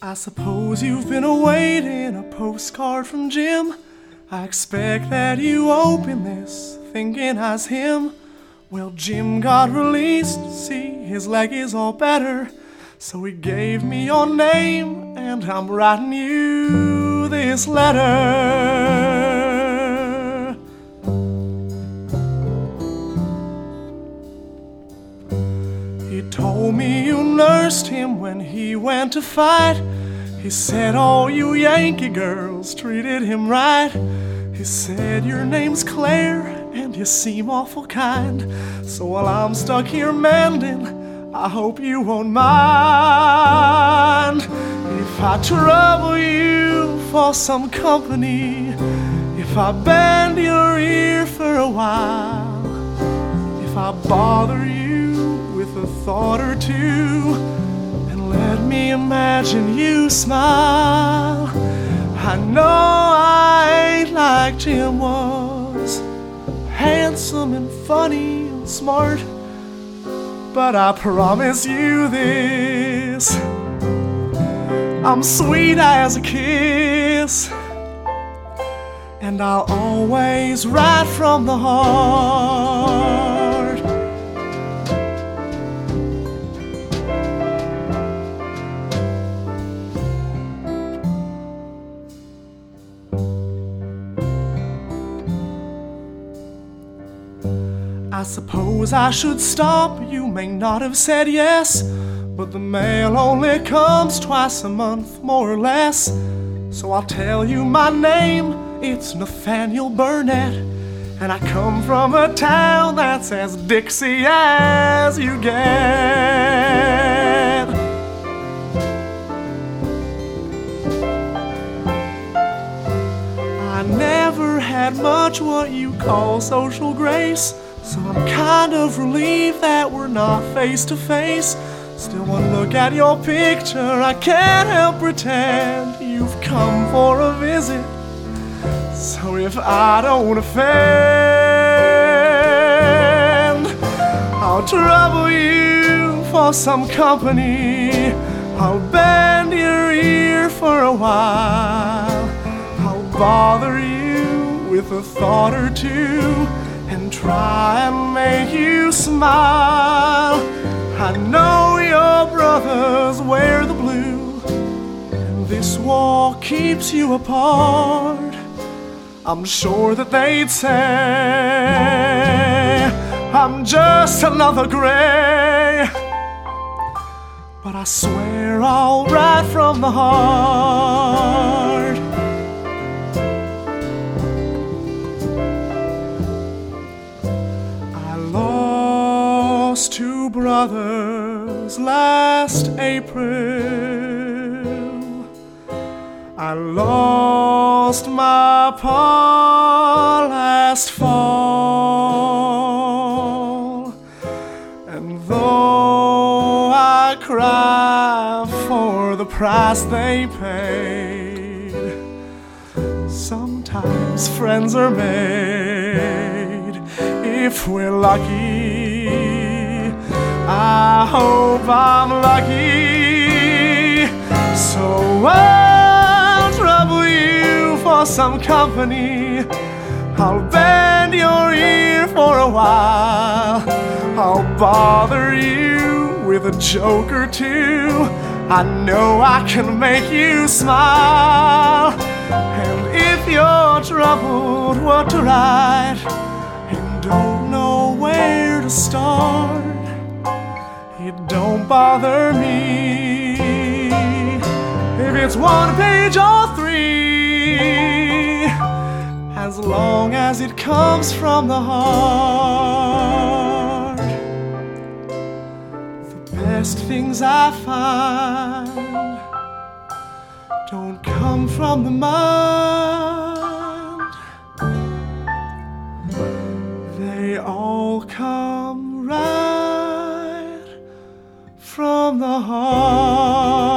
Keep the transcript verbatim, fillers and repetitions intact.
I suppose you've been awaiting a postcard from Jim. I expect that you open this thinking I's him. Well, Jim got released, see, his leg is all better. So he gave me your name, and I'm writing you this letter. He told me you nursed him when he went to fight. He said all you Yankee girls treated him right. He said your name's Claire and you seem awful kind. So while I'm stuck here mending, I hope you won't mind if I trouble you for some company, if I bend your ear for a while, if I bother you with a thought or two, and let me imagine you smile. I know I ain't like Jim was, handsome and funny and smart, but I promise you this, I'm sweet as a kiss, and I'll always write from the heart. I suppose I should stop, you may not have said yes, but the mail only comes twice a month, more or less. So I'll tell you my name, it's Nathaniel Burnett, and I come from a town that's as Dixie as you get. I never had much what you call social grace, so I'm kind of relieved that we're not face to face. Still, one look at your picture, I can't help pretend you've come for a visit. So if I don't offend, I'll trouble you for some company. I'll bend your ear for a while. I'll bother you with a thought or two, and try and make you smile. I know your brothers wear the blue, and this war keeps you apart. I'm sure that they'd say I'm just another gray, but I swear I'll write from the heart. Two brothers last April. I lost my pa last fall, and though I cry for the price they paid, sometimes friends are made if we're lucky. I hope I'm lucky, so I'll trouble you for some company. I'll bend your ear for a while. I'll bother you with a joke or two. I know I can make you smile. And if you're troubled what to write and don't know where to start, it don't bother me if it's one page or three, as long as it comes from the heart. The best things I find don't come from the mind, they all come right from the heart.